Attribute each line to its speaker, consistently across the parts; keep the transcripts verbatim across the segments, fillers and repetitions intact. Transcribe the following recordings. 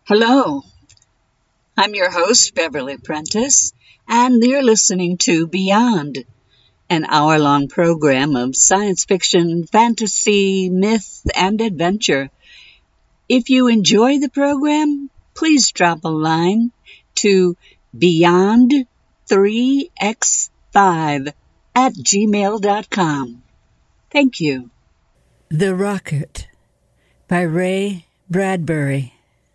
Speaker 1: Hello, I'm your host, Beverly Prentice, and you're listening to Beyond, an hour-long program of science fiction, fantasy, myth, and adventure. If you enjoy the program, please drop a line to beyond three x five at gmail dot com. Thank you.
Speaker 2: The Rocket by Ray Bradbury.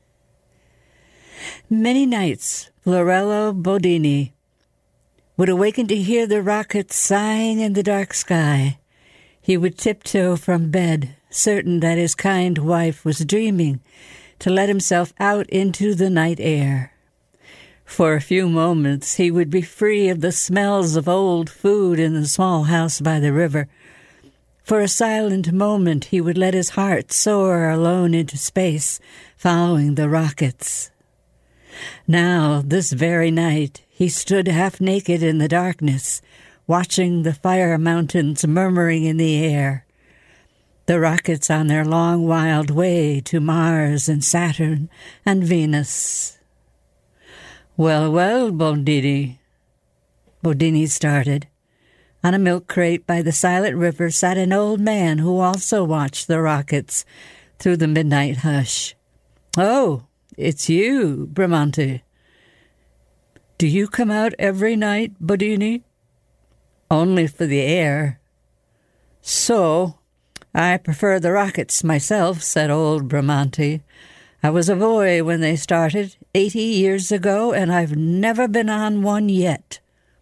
Speaker 2: Many nights, Florello Bodini would awaken to hear the rockets sighing in the dark sky. He would tiptoe from bed, certain that his kind wife was dreaming, to let himself out into the night air. For a few moments he would be free of the smells of old food in the small house by the river. For a silent moment he would let his heart soar alone into space, following the rockets. Now, this very night, he stood half naked in the darkness, watching the fire mountains murmuring in the air, the rockets on their long wild way to Mars and Saturn and Venus. "Well, well, Bodini," Bodini started. On a milk crate by the silent river sat an old man who also watched the rockets through the midnight hush. "Oh, it's you, Bramante. Do you come out every night, Bodini?" "Only for the air." "So, I prefer the rockets myself," said old Bramante. "I was a boy when they started, eighty years ago, and I've never been on one yet."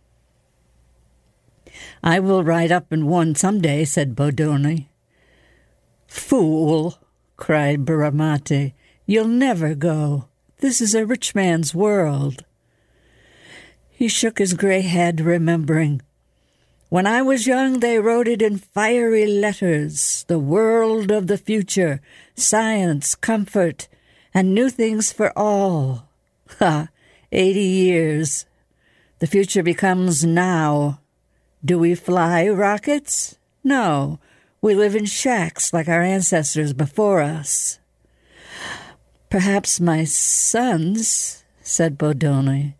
Speaker 2: "I will ride up in one some day," said Bodoni. "Fool," cried Bramante. "You'll never go. This is a rich man's world." He shook his gray head, remembering. "When I was young, they wrote it in fiery letters, the world of the future, science, comfort, and new things for all. Ha! Eighty years. The future becomes now. Do we fly rockets? No. We live in shacks like our ancestors before us." "Perhaps my sons," said Bodoni.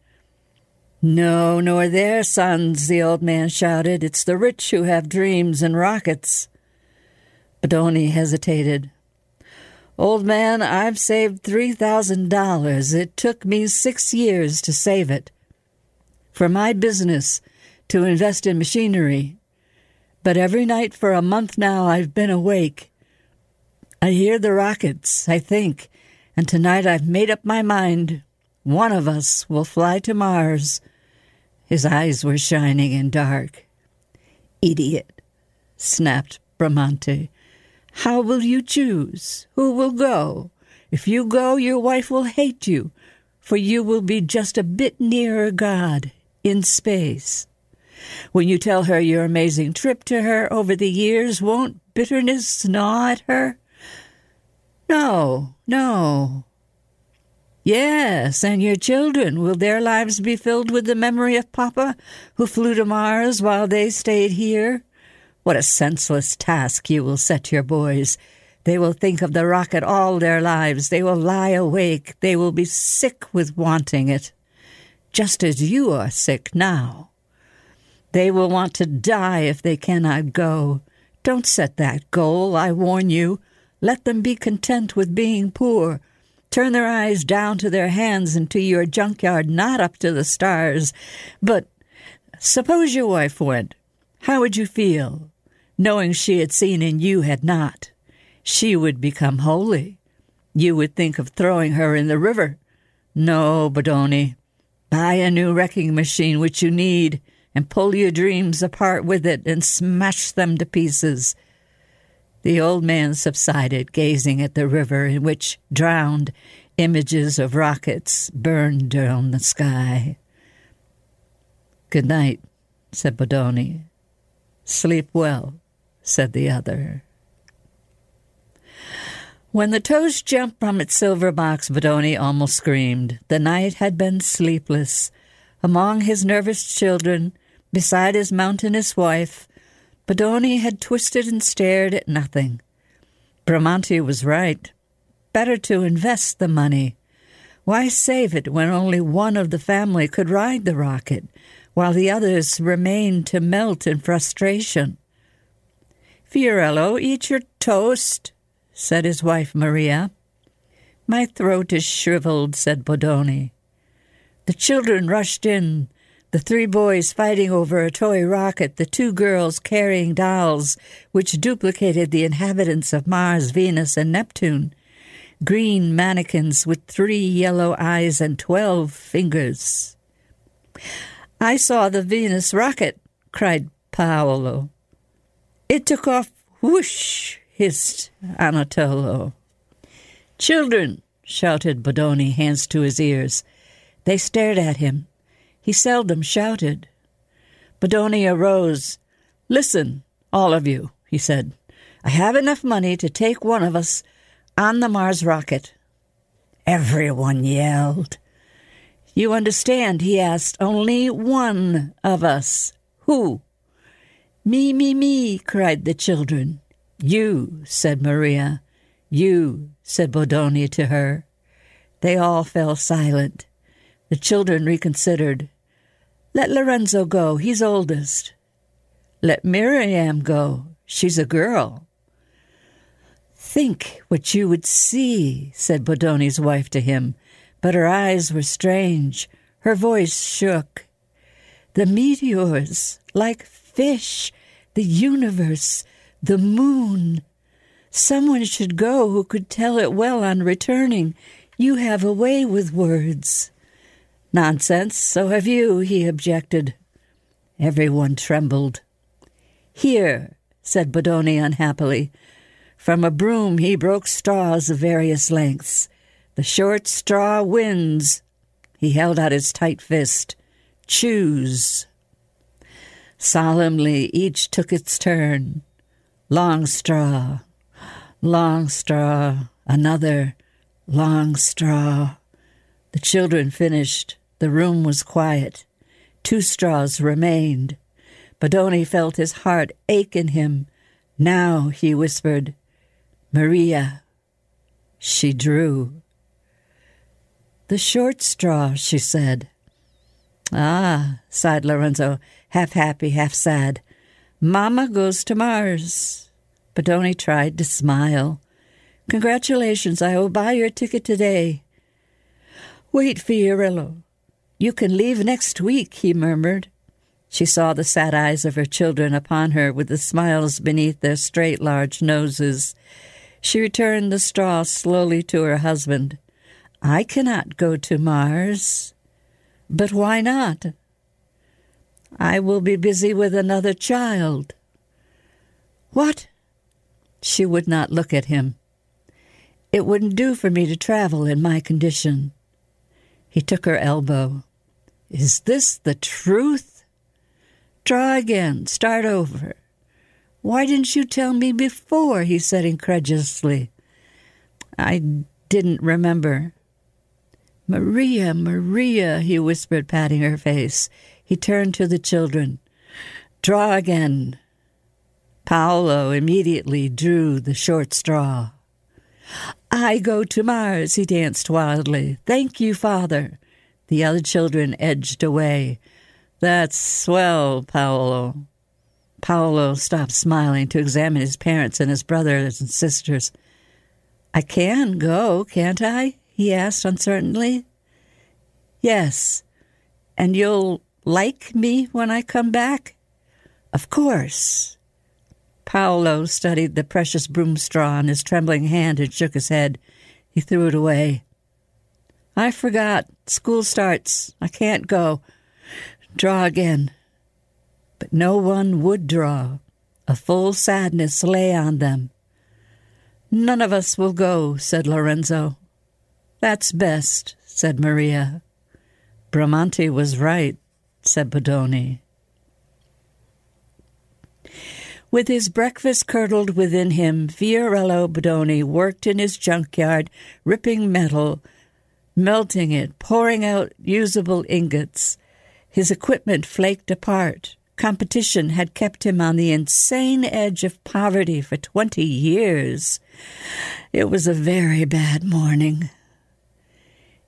Speaker 2: "No, nor their sons," the old man shouted. "It's the rich who have dreams and rockets." Bodoni hesitated. "Old man, I've saved three thousand dollars. It took me six years to save it. For my business, to invest in machinery. But every night for a month now I've been awake. I hear the rockets, I think, and tonight I've made up my mind. One of us will fly to Mars." His eyes were shining and dark. "Idiot," snapped Bramante. "How will you choose? Who will go? If you go, your wife will hate you, for you will be just a bit nearer God, in space. When you tell her your amazing trip to her over the years, won't bitterness gnaw at her? No, no. Yes, and your children, will their lives be filled with the memory of Papa, who flew to Mars while they stayed here? What a senseless task you will set your boys. They will think of the rocket all their lives. They will lie awake. They will be sick with wanting it, just as you are sick now. They will want to die if they cannot go. Don't set that goal, I warn you. Let them be content with being poor. Turn their eyes down to their hands and to your junkyard, not up to the stars. But suppose your wife went. How would you feel, knowing she had seen and you had not? She would become holy. You would think of throwing her in the river. No, Bodoni. Buy a new wrecking machine, which you need, and pull your dreams apart with it and smash them to pieces." The old man subsided, gazing at the river in which, drowned, images of rockets burned down the sky. "Good night," said Bodoni. "Sleep well," said the other. When the toast jumped from its silver box, Bodoni almost screamed. The night had been sleepless. Among his nervous children, beside his mountainous wife, Bodoni had twisted and stared at nothing. Bramante was right. Better to invest the money. Why save it when only one of the family could ride the rocket, while the others remained to melt in frustration? "Fiorello, eat your toast," said his wife Maria. "My throat is shriveled," said Bodoni. The children rushed in, the three boys fighting over a toy rocket, the two girls carrying dolls which duplicated the inhabitants of Mars, Venus, and Neptune, green mannequins with three yellow eyes and twelve fingers. "I saw the Venus rocket," cried Paolo. "It took off whoosh," hissed Anatolo. "Children," shouted Bodoni, hands to his ears. They stared at him. He seldom shouted. Bodoni arose. "Listen, all of you," he said. "I have enough money to take one of us on the Mars rocket." Everyone yelled. "You understand," he asked, "only one of us. Who?" "Me, me, me," cried the children. "You," said Maria. "You," said Bodoni to her. They all fell silent. The children reconsidered. "Let Lorenzo go, he's oldest." "Let Miriam go, she's a girl." "Think what you would see," said Bodoni's wife to him, but her eyes were strange. Her voice shook. "The meteors, like fish, the universe, the moon. Someone should go who could tell it well on returning. You have a way with words." "Nonsense, so have you," he objected. Everyone trembled. "Here," said Bodoni unhappily. From a broom he broke straws of various lengths. "The short straw wins." He held out his tight fist. "Choose." Solemnly each took its turn. Long straw, long straw, another long straw. The children finished. The room was quiet. Two straws remained. Bodoni felt his heart ache in him. "Now," he whispered, "Maria." She drew. "The short straw," she said. "Ah," sighed Lorenzo, half happy, half sad. "Mama goes to Mars." Bodoni tried to smile. "Congratulations, I will buy your ticket today." "Wait, Fiorello. You can leave next week," he murmured. She saw the sad eyes of her children upon her with the smiles beneath their straight, large noses. She returned the straw slowly to her husband. "I cannot go to Mars." "But why not?" "I will be busy with another child." "What?" She would not look at him. "It wouldn't do for me to travel in my condition." He took her elbow. "Is this the truth?" "Draw again. Start over." "Why didn't you tell me before?" he said incredulously. "I didn't remember." "Maria, Maria," he whispered, patting her face. He turned to the children. "Draw again." Paolo immediately drew the short straw. "I go to Mars," he danced wildly. "Thank you, Father." The other children edged away. "That's swell, Paolo." Paolo stopped smiling to examine his parents and his brothers and sisters. "I can go, can't I?" he asked uncertainly. "Yes. And you'll like me when I come back?" "Of course." Paolo studied the precious broom straw in his trembling hand and shook his head. He threw it away. "I forgot. School starts. I can't go. Draw again." But no one would draw. A full sadness lay on them. "None of us will go," said Lorenzo. "That's best," said Maria. "Bramante was right," said Bodoni. With his breakfast curdled within him, Fiorello Bodoni worked in his junkyard, ripping metal, melting it, pouring out usable ingots. His equipment flaked apart. Competition had kept him on the insane edge of poverty for twenty years. It was a very bad morning.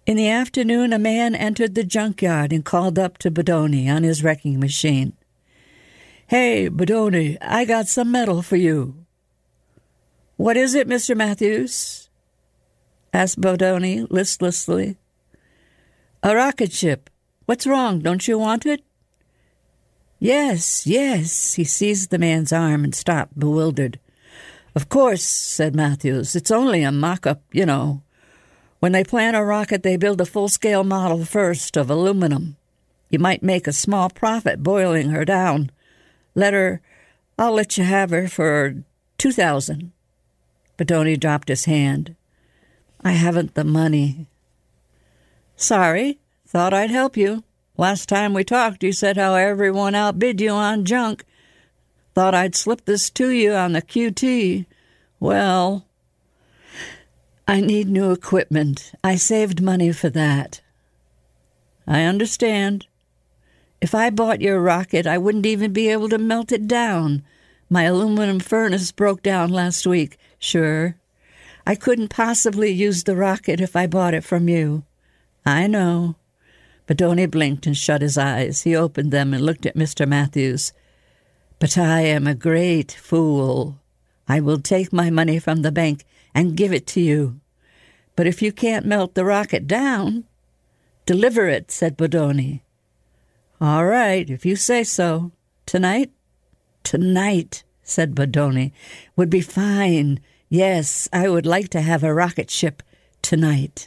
Speaker 2: In the afternoon, a man entered the junkyard and called up to Bodoni on his wrecking machine. "Hey, Bodoni, I got some metal for you." "What is it, Mister Matthews?" asked Bodoni listlessly. "A rocket ship. What's wrong? Don't you want it?" "Yes, yes." He seized the man's arm and stopped, bewildered. "Of course," said Matthews. "It's only a mock-up, you know. When they plan a rocket, they build a full-scale model first of aluminum. You might make a small profit boiling her down. Let her, I'll let you have her for two thousand. Bodoni dropped his hand. "I haven't the money." "Sorry, thought I'd help you. Last time we talked, you said how everyone outbid you on junk. Thought I'd slip this to you on the Q T. Well, I need new equipment. I saved money for that." "I understand. If I bought your rocket, I wouldn't even be able to melt it down. My aluminum furnace broke down last week. Sure. I couldn't possibly use the rocket if I bought it from you." "I know." Bodoni blinked and shut his eyes. He opened them and looked at Mister Matthews. "But I am a great fool. I will take my money from the bank and give it to you. But if you can't melt the rocket down, deliver it," said Bodoni. "All right, if you say so. Tonight?" "Tonight," said Bodoni. "Would be fine. Yes, I would like to have a rocket ship tonight."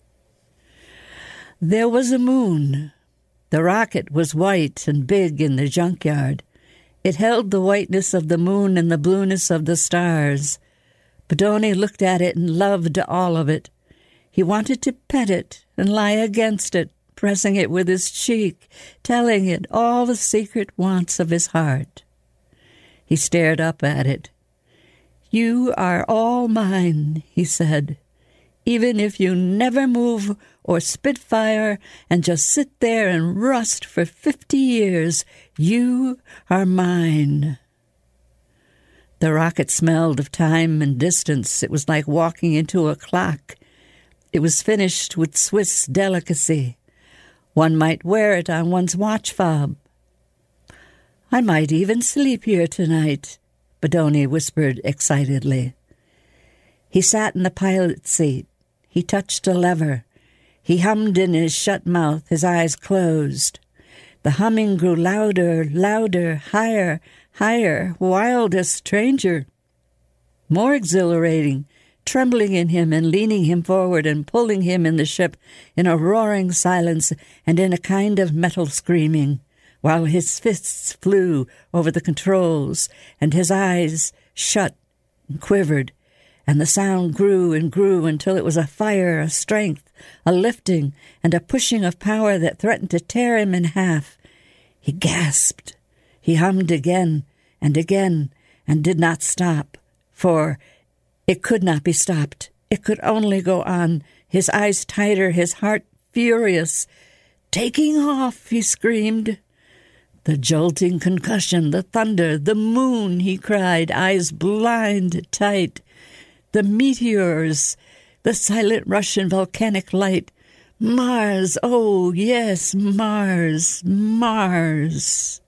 Speaker 2: There was a moon. The rocket was white and big in the junkyard. It held the whiteness of the moon and the blueness of the stars. Bodoni looked at it and loved all of it. He wanted to pet it and lie against it, pressing it with his cheek, telling it all the secret wants of his heart. He stared up at it. "You are all mine," he said. "Even if you never move or spit fire and just sit there and rust for fifty years, you are mine." The rocket smelled of time and distance. It was like walking into a clock. It was finished with Swiss delicacy. One might wear it on one's watch fob. "I might even sleep here tonight," Bodoni whispered excitedly. He sat in the pilot's seat. He touched a lever. He hummed in his shut mouth, his eyes closed. The humming grew louder, louder, higher, higher, wilder, stranger, more exhilarating, trembling in him and leaning him forward and pulling him in the ship in a roaring silence and in a kind of metal screaming, while his fists flew over the controls and his eyes shut and quivered, and the sound grew and grew until it was a fire, a strength, a lifting, and a pushing of power that threatened to tear him in half. He gasped. He hummed again and again and did not stop, for it could not be stopped. It could only go on, his eyes tighter, his heart furious. "Taking off," he screamed. "The jolting concussion, the thunder, the moon," he cried, eyes blind tight. "The meteors, the silent Russian volcanic light. Mars, oh, yes, Mars, Mars."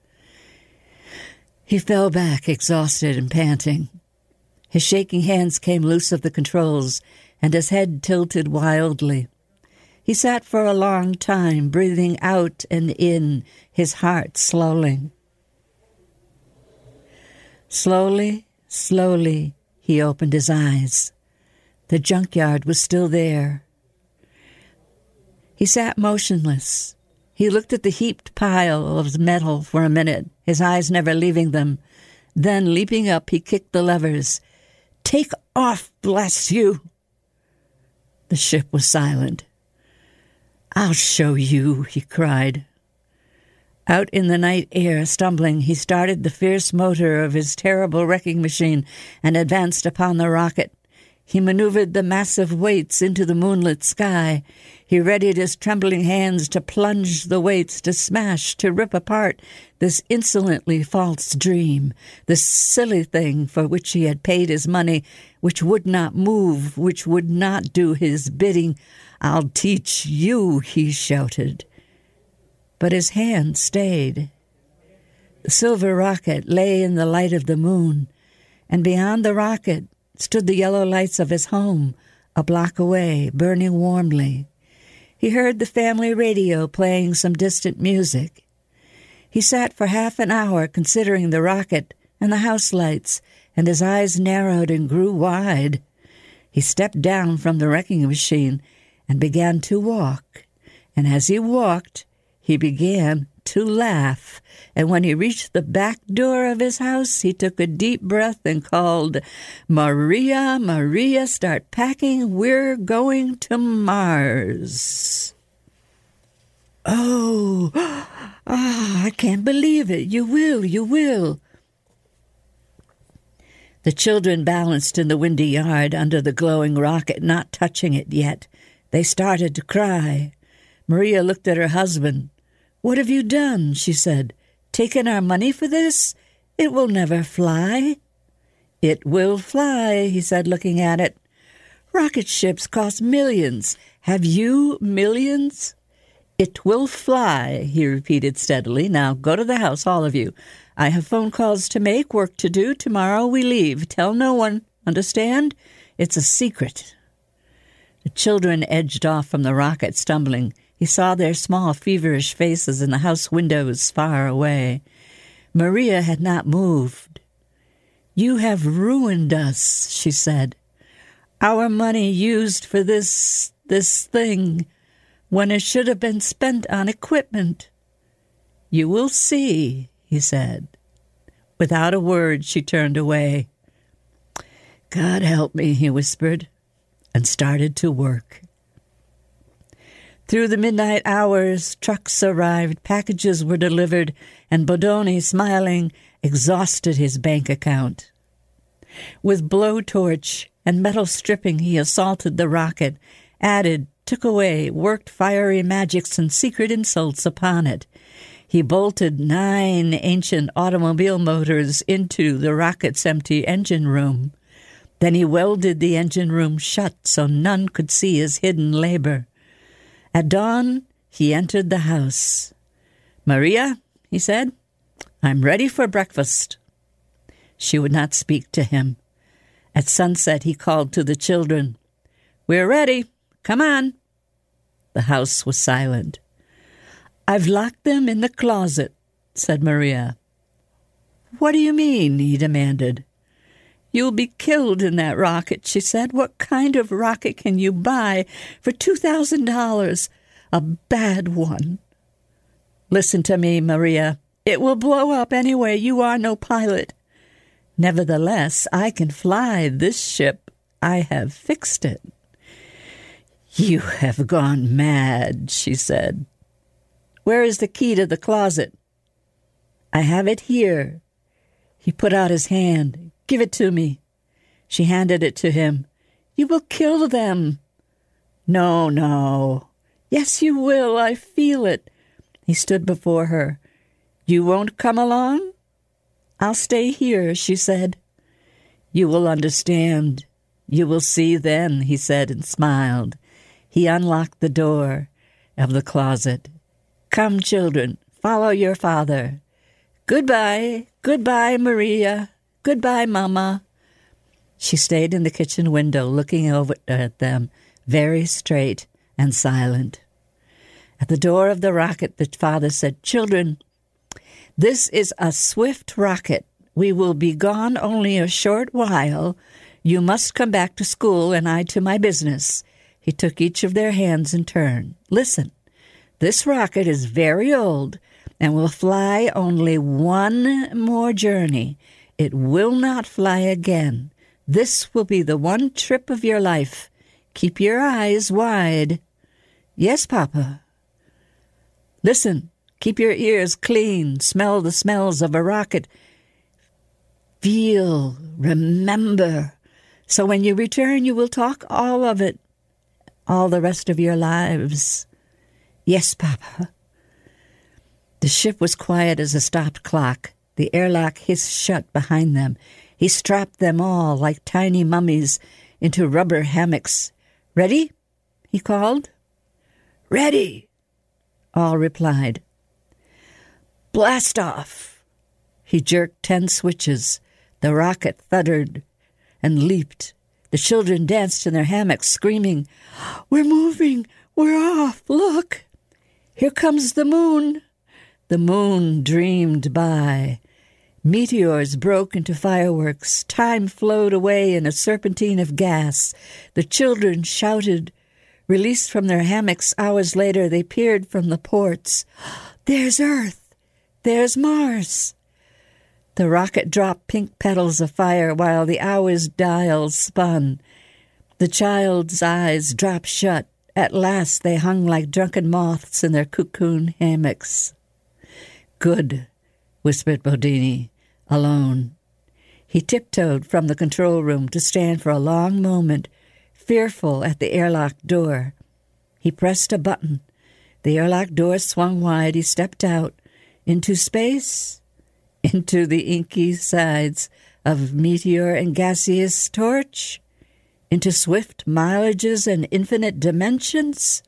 Speaker 2: He fell back, exhausted and panting. His shaking hands came loose of the controls, and his head tilted wildly. He sat for a long time, breathing out and in, his heart slowing. Slowly, slowly, he opened his eyes. The junkyard was still there. He sat motionless. He looked at the heaped pile of metal for a minute, his eyes never leaving them. Then, leaping up, he kicked the levers. "Take off, bless you!" The ship was silent. "I'll show you," he cried. Out in the night air, stumbling, he started the fierce motor of his terrible wrecking machine and advanced upon the rocket. He maneuvered the massive weights into the moonlit sky. He readied his trembling hands to plunge the weights, to smash, to rip apart this insolently false dream, this silly thing for which he had paid his money, which would not move, which would not do his bidding. "I'll teach you," he shouted. But his hand stayed. The silver rocket lay in the light of the moon, and beyond the rocket stood the yellow lights of his home, a block away, burning warmly. He heard the family radio playing some distant music. He sat for half an hour considering the rocket and the house lights, and his eyes narrowed and grew wide. He stepped down from the wrecking machine and began to walk. And as he walked, he began to laugh. And when he reached the back door of his house, he took a deep breath and called, "Maria, Maria, start packing. We're going to Mars." "Oh, ah, I can't believe it. You will, you will." The children balanced in the windy yard under the glowing rocket, not touching it yet. They started to cry. Maria looked at her husband. "What have you done?" she said. "Taken our money for this? It will never fly." "It will fly," he said, looking at it. "Rocket ships cost millions. Have you millions?" "It will fly," he repeated steadily. "Now go to the house, all of you. I have phone calls to make, work to do. Tomorrow we leave. Tell no one. Understand? It's a secret." The children edged off from the rocket, stumbling. He saw their small, feverish faces in the house windows far away. Maria had not moved. "You have ruined us," she said. "Our money used for this, this thing, when it should have been spent on equipment." "You will see," he said. Without a word, she turned away. "God help me," he whispered, and started to work. Through the midnight hours, trucks arrived, packages were delivered, and Bodoni, smiling, exhausted his bank account. With blowtorch and metal stripping, he assaulted the rocket, added, took away, worked fiery magics and secret insults upon it. He bolted nine ancient automobile motors into the rocket's empty engine room. Then he welded the engine room shut so none could see his hidden labor. At dawn, he entered the house. "Maria," he said, "I'm ready for breakfast." She would not speak to him. At sunset, he called to the children. "We're ready. Come on." The house was silent. "I've locked them in the closet," said Maria. "What do you mean?" he demanded. "You'll be killed in that rocket," she said. "What kind of rocket can you buy for two thousand dollars? A bad one." "Listen to me, Maria. It will blow up anyway. You are no pilot." "Nevertheless, I can fly this ship. I have fixed it." "You have gone mad," she said. "Where is the key to the closet?" "I have it here." He put out his hand. "Give it to me." She handed it to him. "You will kill them." "No, no." "Yes, you will. I feel it." He stood before her. "You won't come along?" "I'll stay here," she said. "You will understand. You will see then," he said and smiled. He unlocked the door of the closet. "Come, children, follow your father. Goodbye, goodbye, Maria. Goodbye, Mama." She stayed in the kitchen window, looking over at them, very straight and silent. At the door of the rocket, the father said, "Children, this is a swift rocket. We will be gone only a short while. You must come back to school and I to my business." He took each of their hands in turn. "Listen, this rocket is very old and will fly only one more journey. It will not fly again. This will be the one trip of your life. Keep your eyes wide." "Yes, Papa." "Listen, keep your ears clean. Smell the smells of a rocket. Feel, remember. So when you return, you will talk all of it. all the rest of your lives?" "Yes, Papa." The ship was quiet as a stopped clock. The airlock hissed shut behind them. He strapped them all, like tiny mummies, into rubber hammocks. "Ready?" he called. "Ready," all replied. "Blast off." He jerked ten switches. The rocket thundered and leaped. The children danced in their hammocks, screaming, "We're moving! We're off! Look! Here comes the moon!" The moon dreamed by. Meteors broke into fireworks. Time flowed away in a serpentine of gas. The children shouted. Released from their hammocks hours later, they peered from the ports. "There's Earth! There's Mars!" The rocket dropped pink petals of fire while the hour's dials spun. The child's eyes dropped shut. At last they hung like drunken moths in their cocoon hammocks. "Good," whispered Bodini, alone. He tiptoed from the control room to stand for a long moment, fearful at the airlock door. He pressed a button. The airlock door swung wide. He stepped out into space, into the inky sides of meteor and gaseous torch, into swift mileages and infinite dimensions.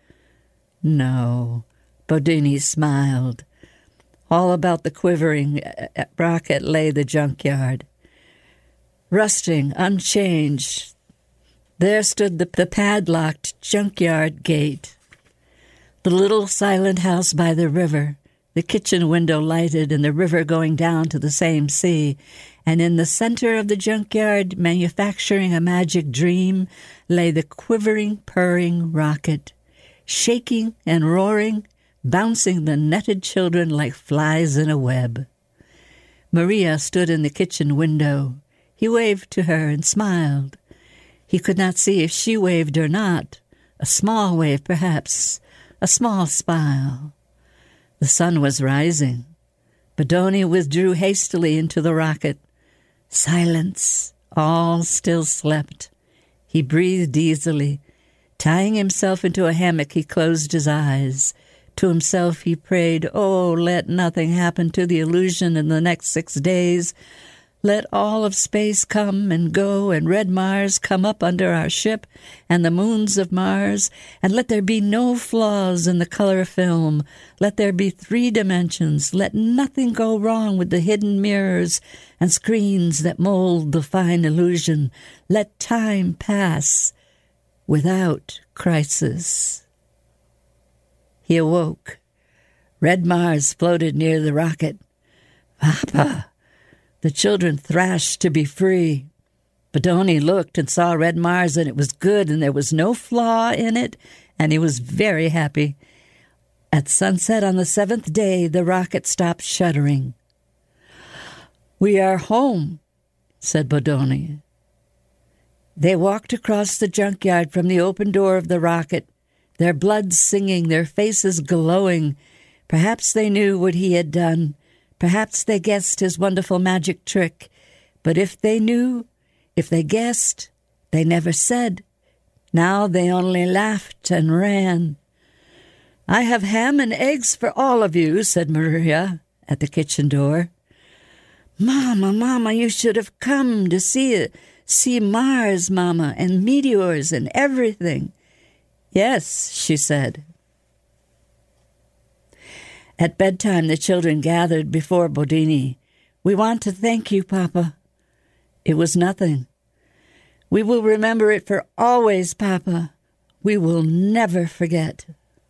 Speaker 2: No, Bodini smiled. All about the quivering rocket lay the junkyard. Rusting, unchanged, there stood the, the padlocked junkyard gate. The little silent house by the river, the kitchen window lighted and the river going down to the same sea, and in the center of the junkyard, manufacturing a magic dream, lay the quivering, purring rocket, shaking and roaring, bouncing the netted children like flies in a web. Maria stood in the kitchen window. He waved to her and smiled. He could not see if she waved or not. A small wave, perhaps, a small smile. The sun was rising. Bodoni withdrew hastily into the rocket. Silence. All still slept. He breathed easily. Tying himself into a hammock, he closed his eyes. To himself he prayed, "Oh, let nothing happen to the illusion in the next six days. Let all of space come and go, and red Mars come up under our ship, and the moons of Mars, and let there be no flaws in the color film. Let there be three dimensions. Let nothing go wrong with the hidden mirrors and screens that mold the fine illusion. Let time pass without crisis." He awoke. Red Mars floated near the rocket. "Papa!" The children thrashed to be free. Bodoni looked and saw Red Mars, and it was good, and there was no flaw in it, and he was very happy. At sunset on the seventh day, the rocket stopped shuddering. "We are home," said Bodoni. They walked across the junkyard from the open door of the rocket, their blood singing, their faces glowing. Perhaps they knew what he had done. Perhaps they guessed his wonderful magic trick. But if they knew, if they guessed, they never said. Now they only laughed and ran. "I have ham and eggs for all of you," said Maria at the kitchen door. "Mama, Mama, you should have come to see it. See Mars, Mama, and meteors and everything." "Yes," she said. At bedtime, the children gathered before Bodini. "We want to thank you, Papa." It was nothing. "We will remember it for always, Papa. We will never forget."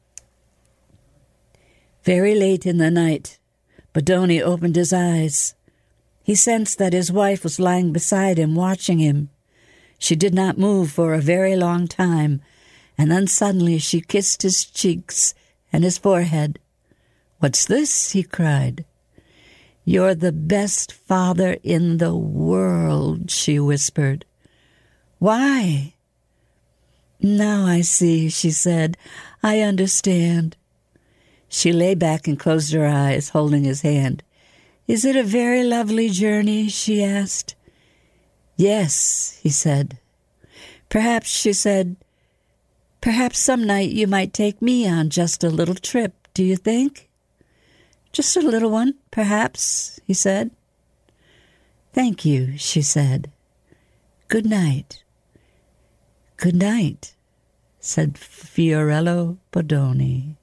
Speaker 2: Very late in the night, Bodoni opened his eyes. He sensed that his wife was lying beside him, watching him. She did not move for a very long time, and then suddenly she kissed his cheeks and his forehead. "What's this?" he cried. "You're the best father in the world," she whispered. "Why?" "Now I see," she said. "I understand." She lay back and closed her eyes, holding his hand. "Is it a very lovely journey?" she asked. "Yes," he said. "Perhaps," she said, Perhaps some night you might take me on just a little trip, do you think? Just a little one, perhaps, he said. Thank you, she said. Good night. Good night, said Fiorello Bodoni.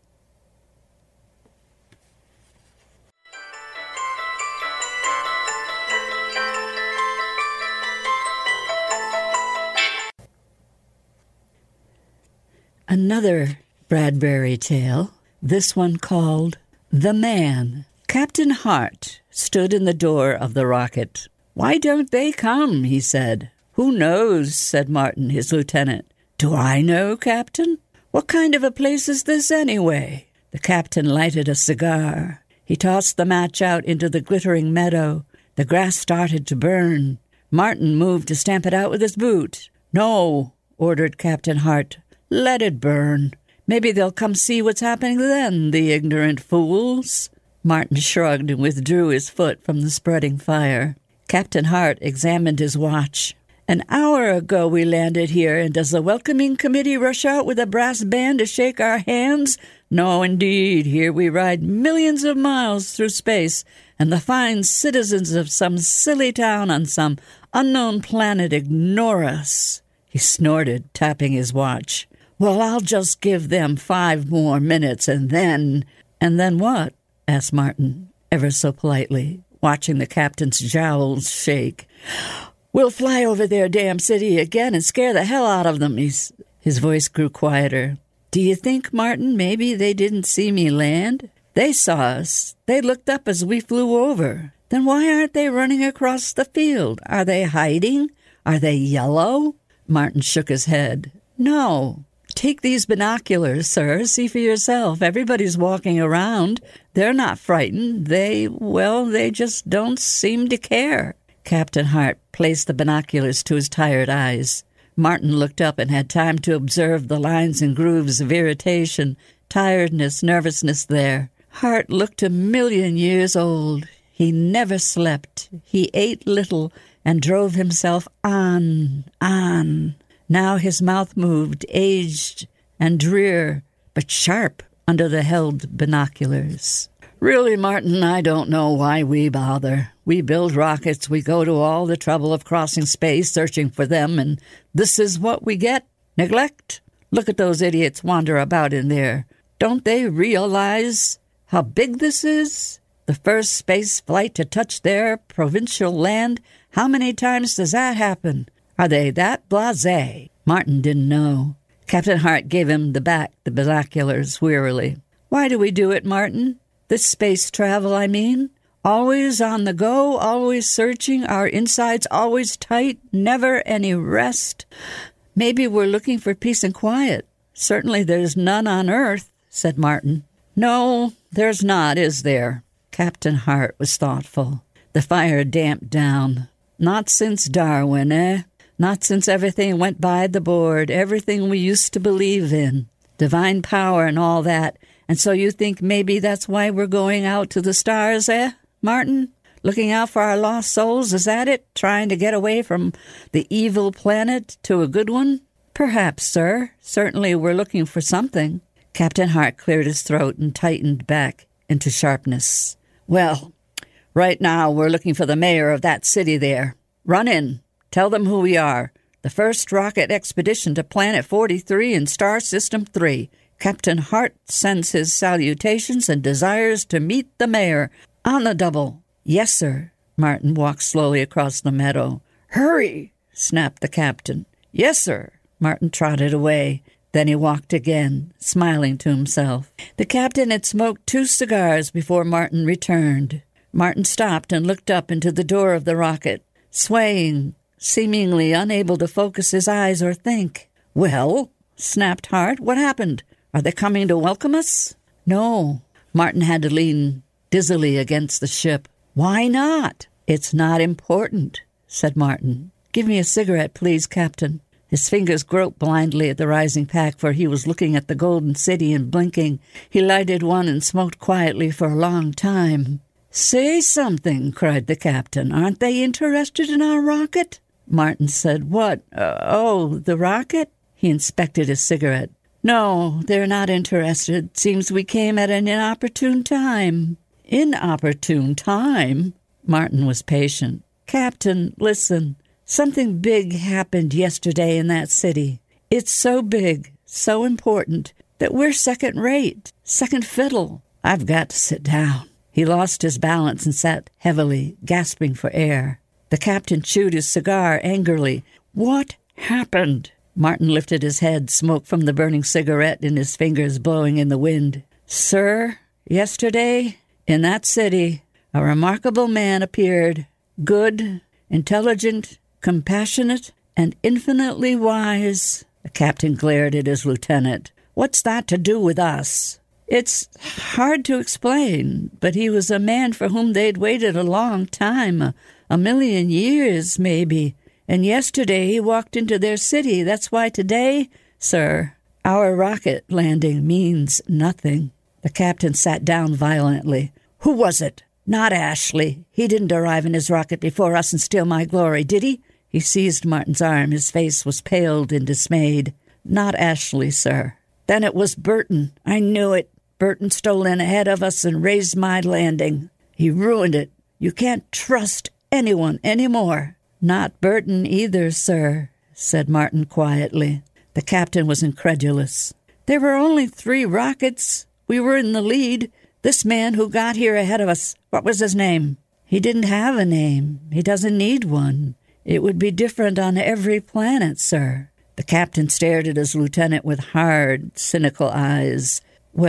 Speaker 2: Another Bradbury tale, this one called The Man. Captain Hart stood in the door of the rocket. Why don't they come, he said. Who knows, said Martin, his lieutenant. Do I know, Captain? What kind of a place is this anyway? The captain lighted a cigar. He tossed the match out into the glittering meadow. The grass started to burn. Martin moved to stamp it out with his boot. No, ordered Captain Hart. Let it burn. Maybe they'll come see what's happening then, the ignorant fools. Martin shrugged and withdrew his foot from the spreading fire. Captain Hart examined his watch. An hour ago we landed here, and does the welcoming committee rush out with a brass band to shake our hands? No, indeed. Here we ride millions of miles through space, and the fine citizens of some silly town on some unknown planet ignore us. He snorted, tapping his watch. Well, I'll just give them five more minutes, and then... And then what? Asked Martin, ever so politely, watching the captain's jowls shake. We'll fly over their damn city again and scare the hell out of them. He's, his voice grew quieter. Do you think, Martin, maybe they didn't see me land? They saw us. They looked up as we flew over. Then why aren't they running across the field? Are they hiding? Are they yellow? Martin shook his head. No. Take these binoculars, sir. See for yourself. Everybody's walking around. They're not frightened. They, well, they just don't seem to care. Captain Hart placed the binoculars to his tired eyes. Martin looked up and had time to observe the lines and grooves of irritation, tiredness, nervousness there. Hart looked a million years old. He never slept. He ate little and drove himself on, on. Now his mouth moved, aged and drear, but sharp under the held binoculars. Really, Martin, I don't know why we bother. We build rockets, we go to all the trouble of crossing space, searching for them, and this is what we get? Neglect? Look at those idiots wander about in there. Don't they realize how big this is? The first space flight to touch their provincial land? How many times does that happen? Are they that blasé? Martin didn't know. Captain Hart gave him the back, the binoculars, wearily. Why do we do it, Martin? This space travel, I mean. Always on the go, always searching, our insides always tight, never any rest. Maybe we're looking for peace and quiet. Certainly there's none on Earth, said Martin. No, there's not, is there? Captain Hart was thoughtful. The fire damped down. Not since Darwin, eh? Not since everything went by the board, everything we used to believe in. Divine power and all that. And so you think maybe that's why we're going out to the stars, eh, Martin? Looking out for our lost souls, is that it? Trying to get away from the evil planet to a good one? Perhaps, sir. Certainly we're looking for something. Captain Hart cleared his throat and tightened back into sharpness. Well, right now we're looking for the mayor of that city there. Run in. Tell them who we are. The first rocket expedition to Planet forty-three in Star System three. Captain Hart sends his salutations and desires to meet the mayor. On the double. Yes, sir. Martin walked slowly across the meadow. Hurry, snapped the captain. Yes, sir. Martin trotted away. Then he walked again, smiling to himself. The captain had smoked two cigars before Martin returned. Martin stopped and looked up into the door of the rocket, swaying, seemingly unable to focus his eyes or think. Well, snapped Hart, what happened? Are they coming to welcome us? No. Martin had to lean dizzily against the ship. Why not? It's not important, said Martin. Give me a cigarette, please, Captain. His fingers groped blindly at the rising pack, for he was looking at the golden city and blinking. He lighted one and smoked quietly for a long time. Say something, cried the captain. Aren't they interested in our rocket? Martin said, What? Uh, oh, the rocket? He inspected his cigarette. No, they're not interested. Seems we came at an inopportune time. Inopportune time? Martin was patient. Captain, listen. Something big happened yesterday in that city. It's so big, so important, that we're second-rate, second fiddle. I've got to sit down. He lost his balance and sat heavily, gasping for air. The captain chewed his cigar angrily. What happened? Martin lifted his head, smoke from the burning cigarette in his fingers blowing in the wind. Sir, yesterday, in that city, a remarkable man appeared. Good, intelligent, compassionate, and infinitely wise. The captain glared at his lieutenant. What's that to do with us? It's hard to explain, but he was a man for whom they'd waited a long time, a, a million years, maybe. And yesterday he walked into their city. That's why today, sir, our rocket landing means nothing. The captain sat down violently. Who was it? Not Ashley. He didn't arrive in his rocket before us and steal my glory, did he? He seized Martin's arm. His face was paled and dismayed. Not Ashley, sir. Then it was Burton. I knew it. Burton stole in ahead of us and raised my landing. He ruined it. You can't trust anyone anymore. Not Burton either, sir, said Martin quietly. The captain was incredulous. There were only three rockets. We were in the lead. This man who got here ahead of us, what was his name? He didn't have a name. He doesn't need one. It would be different on every planet, sir. The captain stared at his lieutenant with hard, cynical eyes.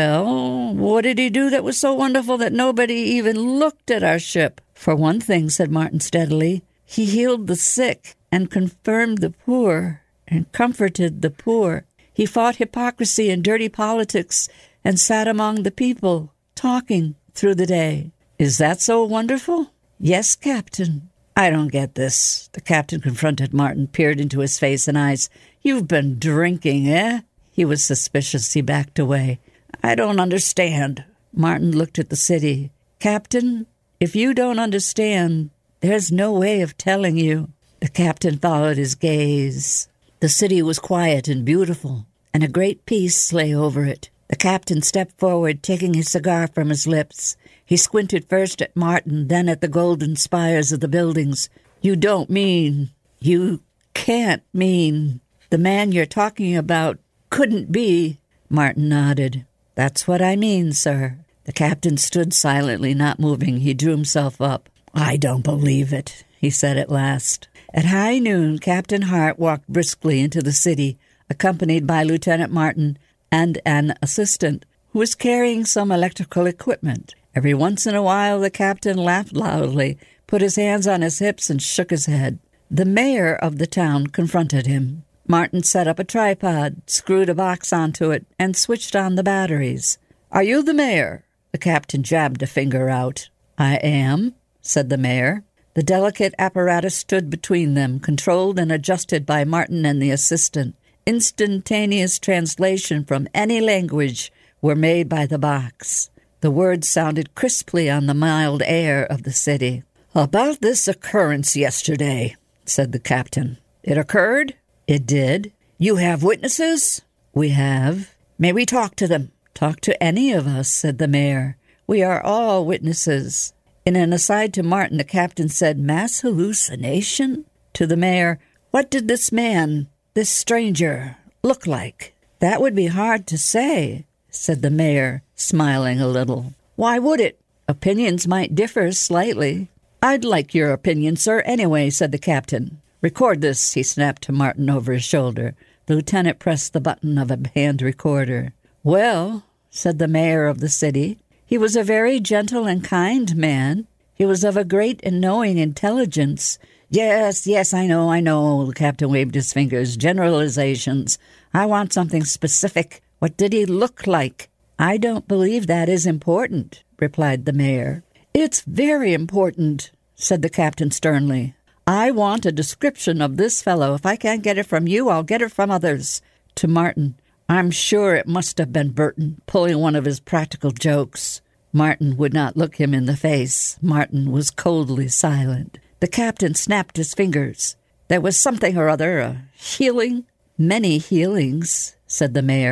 Speaker 2: Well, what did he do that was so wonderful that nobody even looked at our ship? For one thing, said Martin steadily, he healed the sick and confirmed the poor and comforted the poor. He fought hypocrisy and dirty politics and sat among the people, talking through the day. Is that so wonderful? Yes, Captain. I don't get this. The captain confronted Martin, peered into his face and eyes. You've been drinking, eh? He was suspicious. He backed away. I don't understand. Martin looked at the city. Captain, if you don't understand, there's no way of telling you. The captain followed his gaze. The city was quiet and beautiful, and a great peace lay over it. The captain stepped forward, taking his cigar from his lips. He squinted first at Martin, then at the golden spires of the buildings. You don't mean, you can't mean, the man you're talking about couldn't be. Martin nodded. That's what I mean, sir. The captain stood silently, not moving. He drew himself up. I don't believe it, he said at last. At high noon, Captain Hart walked briskly into the city, accompanied by Lieutenant Martin and an assistant who was carrying some electrical equipment. Every once in a while, the captain laughed loudly, put his hands on his hips, and shook his head. The mayor of the town confronted him. Martin set up a tripod, screwed a box onto it, and switched on the batteries. Are you the mayor? The captain jabbed a finger out. I am, said the mayor. The delicate apparatus stood between them, controlled and adjusted by Martin and the assistant. Instantaneous translation from any language were made by the box. The words sounded crisply on the mild air of the city. About this occurrence yesterday, said the captain. It occurred? It did. You have witnesses? We have. May we talk to them? Talk to any of us, said the mayor. We are all witnesses. In an aside to Martin, the captain said, mass hallucination? To the mayor, what did this man, this stranger, look like? That would be hard to say, said the mayor, smiling a little. Why would it? Opinions might differ slightly. I'd like your opinion, sir, anyway, said the captain. Record this, he snapped to Martin over his shoulder. The lieutenant pressed the button of a hand recorder. Well, said the mayor of the city, he was a very gentle and kind man. He was of a great and knowing intelligence. Yes, yes, I know, I know, the captain waved his fingers. Generalizations. I want something specific. What did he look like? I don't believe that is important, replied the mayor. It's very important, said the captain sternly. I want a description of this fellow. If I can't get it from you, I'll get it from others. To Martin, I'm sure it must have been Burton, pulling one of his practical jokes. Martin would not look him in the face. Martin was coldly silent. The captain snapped his fingers. There was something or other, a healing. Many healings, said the mayor.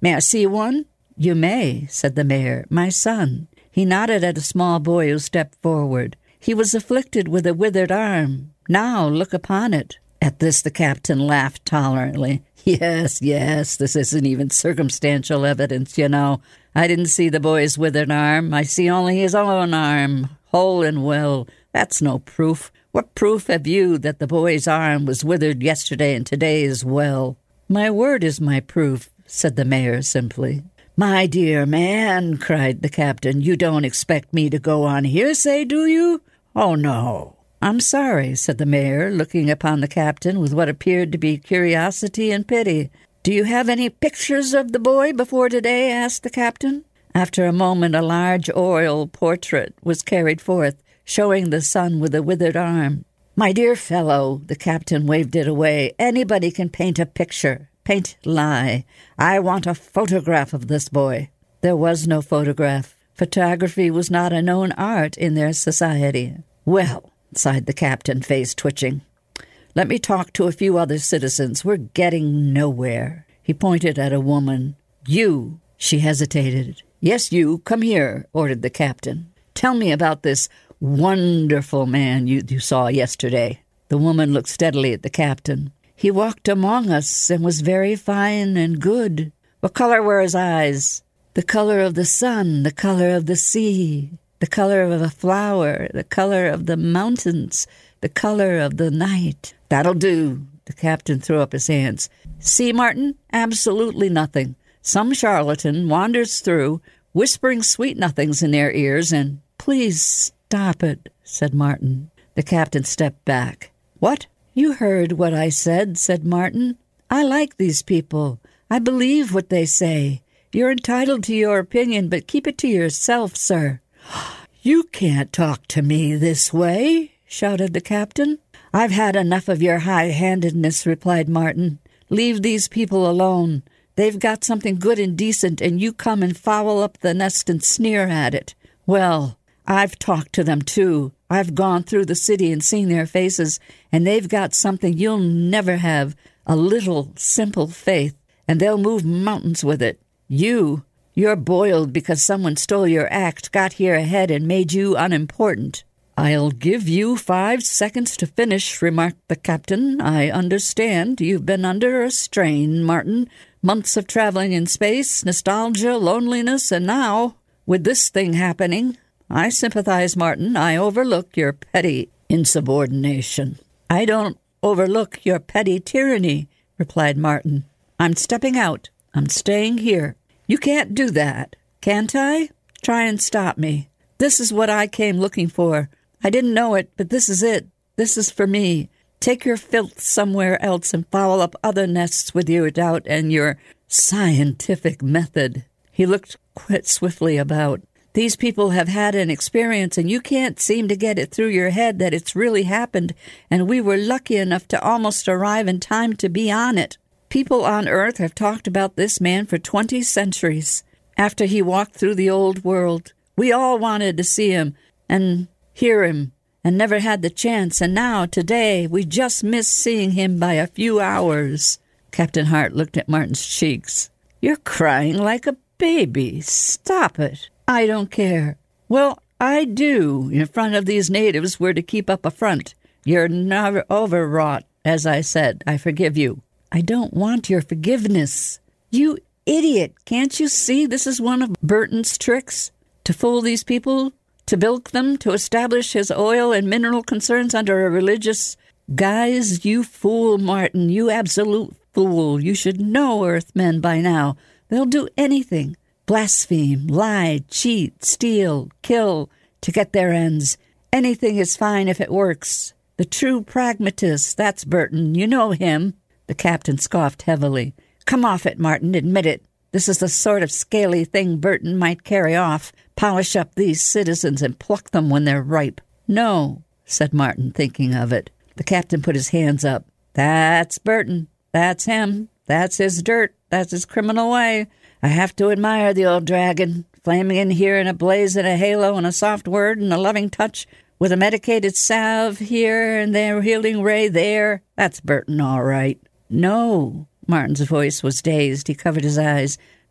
Speaker 2: May I see one?" "You may," said the mayor. "My son." He nodded at a small boy who stepped forward. He was afflicted with a withered arm. "Now look upon it." At this the captain laughed tolerantly. "Yes, yes, this isn't even circumstantial evidence, you know. I didn't see the boy's withered arm. I see only his own arm, whole and well. That's no proof. What proof have you that the boy's arm was withered yesterday and today is well?" "My word is my proof," said the mayor simply. "My dear man," cried the captain, "you don't expect me to go on hearsay, do you? Oh, no." "I'm sorry," said the mayor, looking upon the captain with what appeared to be curiosity and pity. "Do you have any pictures of the boy before today?" asked the captain. After a moment, a large oil portrait was carried forth, showing the son with a withered arm. "My dear fellow," the captain waved it away, "anybody can paint a picture. Paint lie. I want a photograph of this boy." There was no photograph. Photography was not a known art in their society. "Well," sighed the captain, face twitching, "let me talk to a few other citizens. We're getting nowhere." He pointed at a woman. "You." She hesitated. "Yes, you. Come here," ordered the captain. "Tell me about this wonderful man you, you saw yesterday." The woman looked steadily at the captain. "He walked among us and was very fine and good." "What color were his eyes?" "The color of the sun, the color of the sea, the color of a flower, the color of the mountains, the color of the night." "That'll do." The captain threw up his hands. "See, Martin, absolutely nothing. Some charlatan wanders through, whispering sweet nothings in their ears, and—" "Please stop it," said Martin. The captain stepped back. "What? You heard what I said," said Martin. "I like these people. I believe what they say. You're entitled to your opinion, but keep it to yourself, sir." "You can't talk to me this way," shouted the captain. "I've had enough of your high-handedness," replied Martin. "Leave these people alone. They've got something good and decent, and you come and foul up the nest and sneer at it. Well, I've talked to them, too. I've gone through the city and seen their faces, and they've got something you'll never have, a little, simple faith, and they'll move mountains with it. You, you're boiled because someone stole your act, got here ahead, and made you unimportant." "I'll give you five seconds to finish," remarked the captain. "I understand you've been under a strain, Martin. Months of traveling in space, nostalgia, loneliness, and now, with this thing happening, I sympathize, Martin. I overlook your petty insubordination." "I don't overlook your petty tyranny," replied Martin. "I'm stepping out. I'm staying here." "You can't do that." "Can't I? Try and stop me. This is what I came looking for. I didn't know it, but this is it. This is for me. Take your filth somewhere else and foul up other nests with your doubt and your scientific method." He looked quite swiftly about. "These people have had an experience, and you can't seem to get it through your head that it's really happened, and we were lucky enough to almost arrive in time to be on it. People on Earth have talked about this man for twenty centuries. After he walked through the old world, we all wanted to see him and hear him, and never had the chance, and now, today, we just missed seeing him by a few hours." Captain Hart looked at Martin's cheeks. "You're crying like a baby. Stop it." "I don't care." "Well, I do. In front of these natives, we're to keep up a front. You're never overwrought, as I said. I forgive you." "I don't want your forgiveness." "You idiot. Can't you see this is one of Burton's tricks? To fool these people, to bilk them, to establish his oil and mineral concerns under a religious guise? You fool, Martin. You absolute fool. You should know Earthmen by now. They'll do anything. Blaspheme, lie, cheat, steal, kill, to get their ends. Anything is fine if it works. The true pragmatist, that's Burton. You know him." The captain scoffed heavily. "Come off it, Martin. Admit it. This is the sort of scaly thing Burton might carry off. Polish up these citizens and pluck them when they're ripe." "No," said Martin, thinking of it. The captain put his hands up. "That's Burton. That's him. That's his dirt. That's his criminal way. I have to admire the old dragon, flaming in here in a blaze and a halo and a soft word and a loving touch, with a medicated salve here and there, healing ray there. That's Burton, all right." "No." Martin's voice was dazed. He covered his eyes.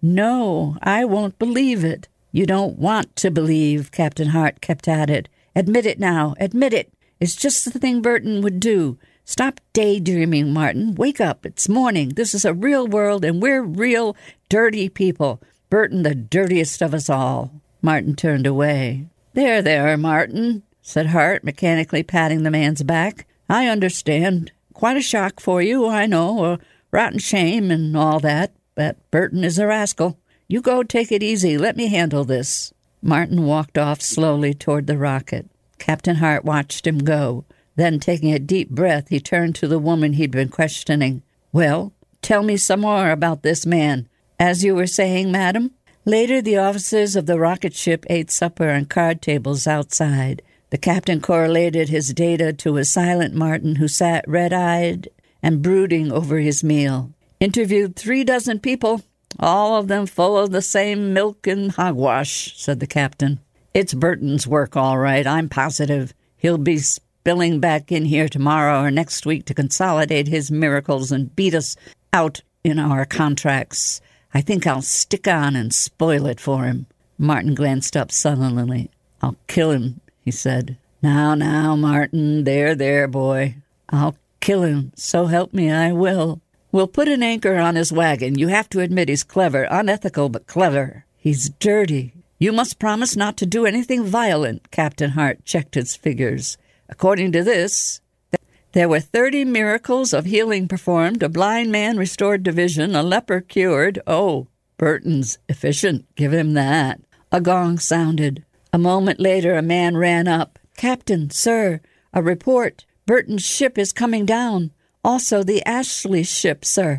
Speaker 2: No, I won't believe it. You don't want to believe, Captain Hart kept at it. Admit it now, admit it. It's just the thing Burton would do. Stop daydreaming, Martin. Wake up, it's morning. This is a real world, and we're real dirty people. Burton, the dirtiest of us all. Martin turned away. There, there, Martin, said Hart, mechanically patting the man's back. I understand. Quite a shock for you, I know, a rotten shame and all that, but Burton is a rascal. You go take it easy. Let me handle this. Martin walked off slowly toward the rocket. Captain Hart watched him go. Then, taking a deep breath, he turned to the woman he'd been questioning. Well, tell me some more about this man. As you were saying, madam? Later, the officers of the rocket ship ate supper on card tables outside. The captain correlated his data to a silent Martin who sat red-eyed and brooding over his meal. Interviewed three dozen people, all of them full of the same milk and hogwash, said the captain. It's Burton's work, all right, I'm positive. He'll be spilling back in here tomorrow or next week to consolidate his miracles and beat us out in our contracts. I think I'll stick on and spoil it for him. Martin glanced up sullenly. I'll kill him, he said. Now, now, Martin, there, there, boy. I'll kill him, so help me I will. We'll put an anchor on his wagon. You have to admit he's clever, unethical but clever. He's dirty. You must promise not to do anything violent. Captain Hart checked his figures. According to this, there were thirty miracles of healing performed, a blind man restored to vision, a leper cured. Oh, Burton's efficient. Give him that. A gong sounded. A moment later, a man ran up. Captain, sir, a report. Burton's ship is coming down. Also the Ashley ship, sir.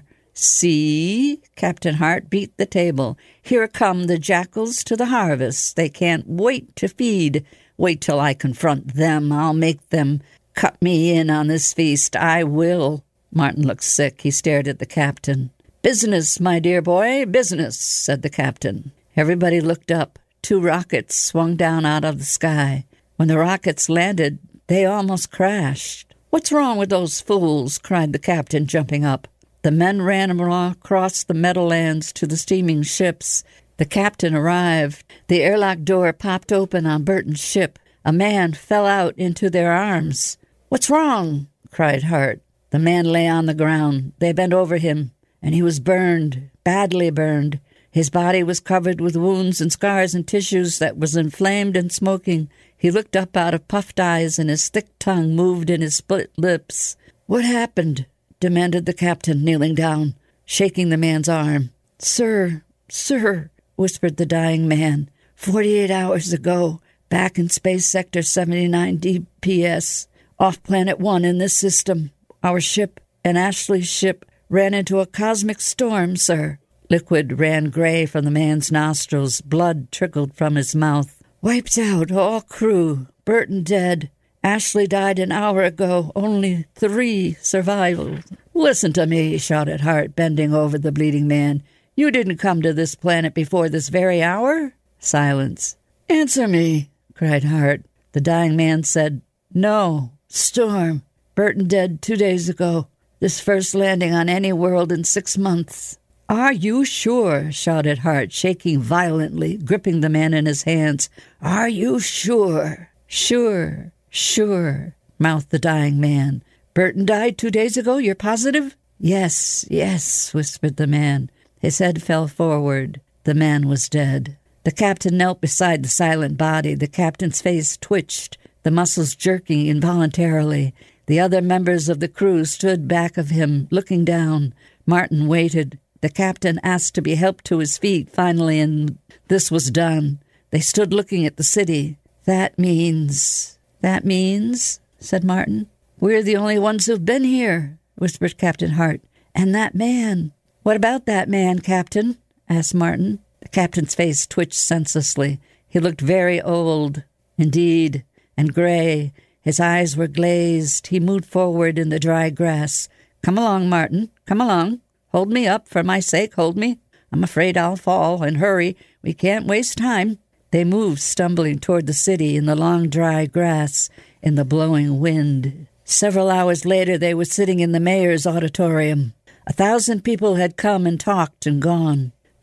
Speaker 2: See? Captain Hart beat the table. Here come the jackals to the harvest. They can't wait to feed. Wait till I confront them. I'll make them cut me in on this feast. I will. Martin looked sick. He stared at the captain. Business, my dear boy, business, said the captain. Everybody looked up. Two rockets swung down out of the sky. When the rockets landed, they almost crashed. What's wrong with those fools? Cried the captain, jumping up. The men ran across the meadowlands to the steaming ships. The captain arrived. The airlock door popped open on Burton's ship. A man fell out into their arms. What's wrong? Cried Hart. The man lay on the ground. They bent over him, and he was burned, badly burned. His body was covered with wounds and scars and tissues that was inflamed and smoking. He looked up out of puffed eyes, and his thick tongue moved in his split lips. What happened? Demanded the captain, kneeling down, shaking the man's arm. Sir, sir, whispered the dying man. Forty-eight hours ago, back in Space Sector seventy-nine D P S, off Planet One in this system, our ship and Ashley's ship ran into a cosmic storm, sir. Liquid ran gray from the man's nostrils. Blood trickled from his mouth. Wiped out, all crew. Burton dead. Ashley died an hour ago. Only three survived. Listen to me, shouted Hart, bending over the bleeding man. You didn't come to this planet before this very hour? Silence. Answer me, cried Hart. The dying man said, No. Storm. Burton dead two days ago. This first landing on any world in six months. Are you sure? Shouted Hart, shaking violently, gripping the man in his hands. Are you sure? Sure, sure, mouthed the dying man. Burton died two days ago, you're positive? Yes, yes, whispered the man. His head fell forward. The man was dead. The captain knelt beside the silent body. The captain's face twitched, the muscles jerking involuntarily. The other members of the crew stood back of him, looking down. Martin waited. The captain asked to be helped to his feet finally, and this was done. They stood looking at the city. That means... That means, said Martin. We're the only ones who've been here, whispered Captain Hart. And that man. What about that man, Captain? Asked Martin. The captain's face twitched senselessly. He looked very old, indeed, and gray. His eyes were glazed. He moved forward in the dry grass. Come along, Martin. Come along. Hold me up, for my sake, hold me. I'm afraid I'll fall, and hurry. We can't waste time. They moved, stumbling toward the city in the long, dry grass, in the blowing wind. Several hours later, they were sitting in the mayor's auditorium. A thousand people had come and talked and gone.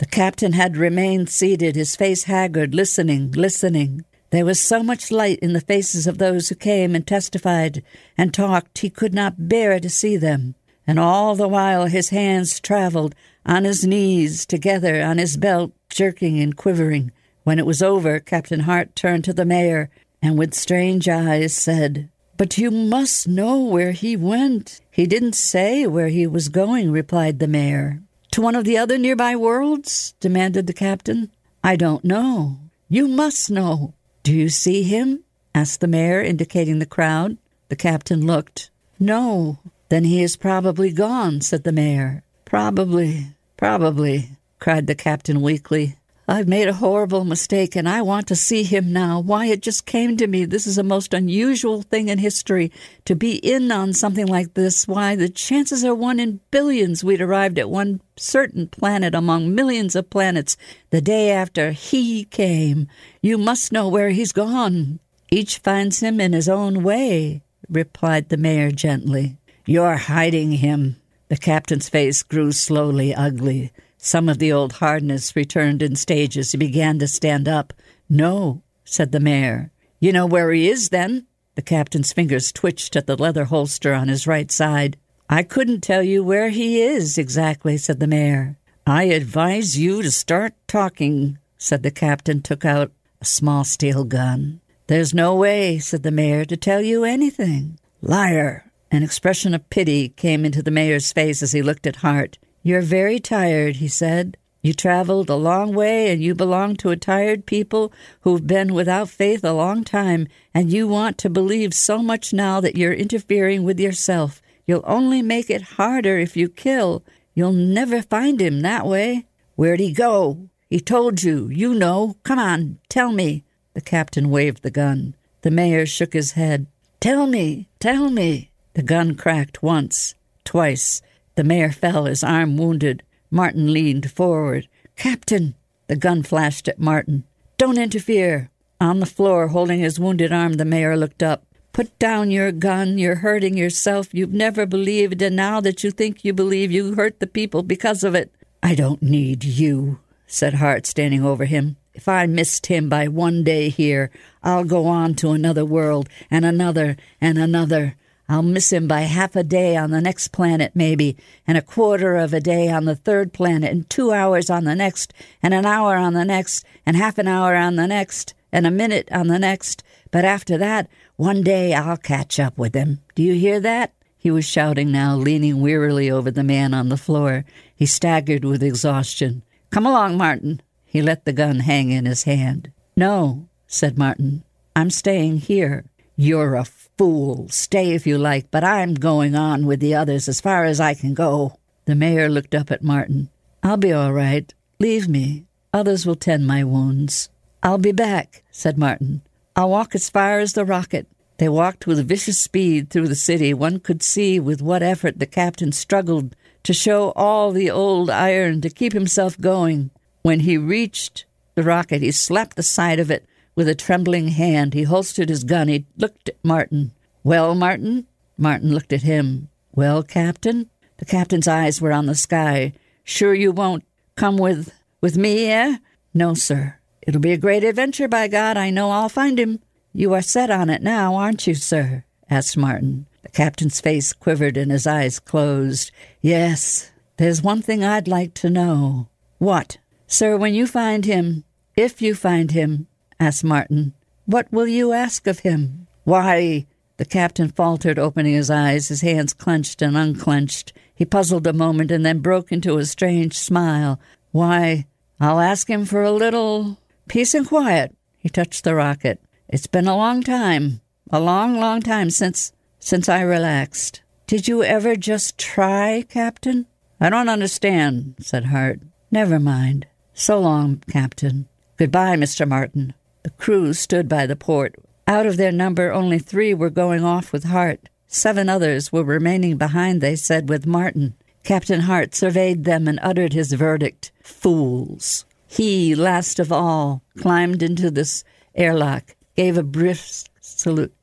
Speaker 2: The captain had remained seated, his face haggard, listening, listening. There was so much light in the faces of those who came and testified and talked, he could not bear to see them. And all the while his hands traveled on his knees together on his belt, jerking and quivering. When it was over, Captain Hart turned to the mayor and with strange eyes said, "But you must know where he went." "He didn't say where he was going," replied the mayor. "To one of the other nearby worlds?" demanded the captain. "I don't know." "You must know." "Do you see him?" asked the mayor, indicating the crowd. The captain looked. "No." "Then he is probably gone," said the mayor. Probably, probably, cried the captain weakly. "I've made a horrible mistake, and I want to see him now. Why, it just came to me. This is a most unusual thing in history, to be in on something like this. Why, the chances are one in billions we'd arrived at one certain planet among millions of planets the day after he came. You must know where he's gone." "Each finds him in his own way," replied the mayor gently. "You're hiding him." The captain's face grew slowly ugly. Some of the old hardness returned in stages. He began to stand up. "No," said the mayor. "You know where he is, then?" The captain's fingers twitched at the leather holster on his right side. "I couldn't tell you where he is exactly," said the mayor. "I advise you to start talking," said the captain, took out a small steel gun. "There's no way," said the mayor, "to tell you anything." "Liar!" An expression of pity came into the mayor's face as he looked at Hart. "You're very tired," he said. "You traveled a long way, and you belong to a tired people who've been without faith a long time, and you want to believe so much now that you're interfering with yourself. You'll only make it harder if you kill. You'll never find him that way." "Where'd he go?" "He told you. You know. Come on, tell me." The captain waved the gun. The mayor shook his head. "Tell me, tell me." The gun cracked once, twice. The mayor fell, his arm wounded. Martin leaned forward. "Captain!" The gun flashed at Martin. "Don't interfere." On the floor, holding his wounded arm, the mayor looked up. "Put down your gun. You're hurting yourself. You've never believed, and now that you think you believe, you hurt the people because of it." "I don't need you," said Hart, standing over him. "If I missed him by one day here, I'll go on to another world, and another, and another. I'll miss him by half a day on the next planet, maybe, and a quarter of a day on the third planet, and two hours on the next, and an hour on the next, and half an hour on the next, and a minute on the next. But after that, one day I'll catch up with him. Do you hear that?" He was shouting now, leaning wearily over the man on the floor. He staggered with exhaustion. "Come along, Martin." He let the gun hang in his hand. "No," said Martin. "I'm staying here." "You're a fool. Stay if you like, but I'm going on with the others as far as I can go." The mayor looked up at Martin. "I'll be all right. Leave me. Others will tend my wounds." "I'll be back," said Martin. "I'll walk as far as the rocket." They walked with vicious speed through the city. One could see with what effort the captain struggled to show all the old iron to keep himself going. When he reached the rocket, he slapped the side of it with a trembling hand. He holstered his gun. He looked at Martin. "Well, Martin?" Martin looked at him. "Well, Captain?" The captain's eyes were on the sky. "Sure you won't come with with me, eh?" "No, sir." "It'll be a great adventure, by God. I know I'll find him." "You are set on it now, aren't you, sir?" asked Martin. The captain's face quivered and his eyes closed. "Yes. There's one thing I'd like to know." "What?" "Sir, when you find him, if you find him," asked Martin, "what will you ask of him?" "Why," the captain faltered, opening his eyes, his hands clenched and unclenched. He puzzled a moment and then broke into a strange smile. "Why, I'll ask him for a little peace and quiet." He touched the rocket. "It's been a long time, a long, long time since, since I relaxed." "Did you ever just try, Captain?" "I don't understand," said Hart. "Never mind. So long, Captain." "Goodbye, Mister Martin." The crew stood by the port. Out of their number, only three were going off with Hart. Seven others were remaining behind, they said, with Martin. Captain Hart surveyed them and uttered his verdict. "Fools." He, last of all, climbed into this airlock, gave a brisk salute.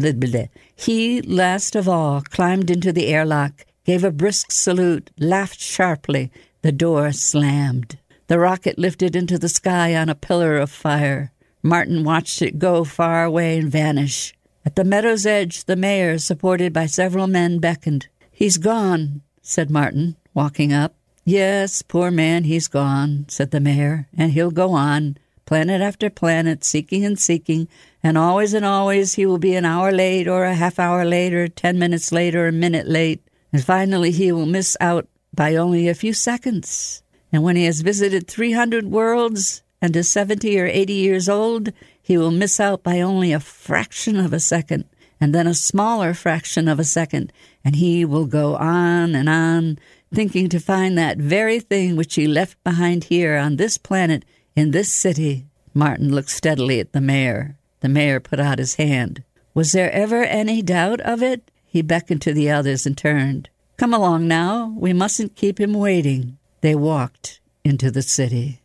Speaker 2: He, last of all, climbed into the airlock, gave a brisk salute, laughed sharply. The door slammed. The rocket lifted into the sky on a pillar of fire. Martin watched it go far away and vanish. At the meadow's edge, the mayor, supported by several men, beckoned. "He's gone," said Martin, walking up. "Yes, poor man, he's gone," said the mayor, "and he'll go on, planet after planet, seeking and seeking, and always and always he will be an hour late or a half hour late or ten minutes late or a minute late, and finally he will miss out by only a few seconds. And when he has visited three hundred worlds and is seventy or eighty years old, he will miss out by only a fraction of a second, and then a smaller fraction of a second, and he will go on and on, thinking to find that very thing which he left behind here on this planet, in this city." Martin looked steadily at the mayor. The mayor put out his hand. "Was there ever any doubt of it?" He beckoned to the others and turned. "Come along now. We mustn't keep him waiting." They walked into the city.